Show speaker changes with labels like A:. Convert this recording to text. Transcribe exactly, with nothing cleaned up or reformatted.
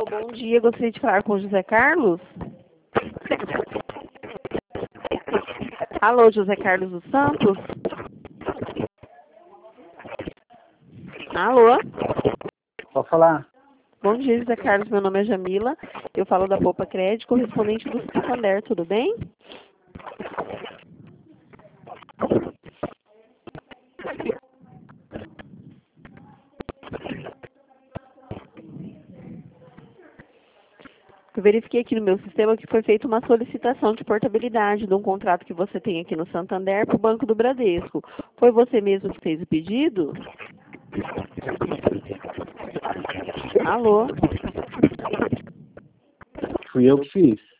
A: bom dia. Gostaria de falar com o José Carlos. Alô, José Carlos dos Santos? Alô?
B: Pode falar.
A: Bom dia, José Carlos. Meu nome é Jamila. Eu falo da Poupa Crédito, correspondente do Santander. Tudo bem? Eu verifiquei aqui no meu sistema que foi feita uma solicitação de portabilidade de um contrato que você tem aqui no Santander para o Banco do Bradesco. Foi você mesmo que fez o pedido? Alô?
B: Fui eu que fiz.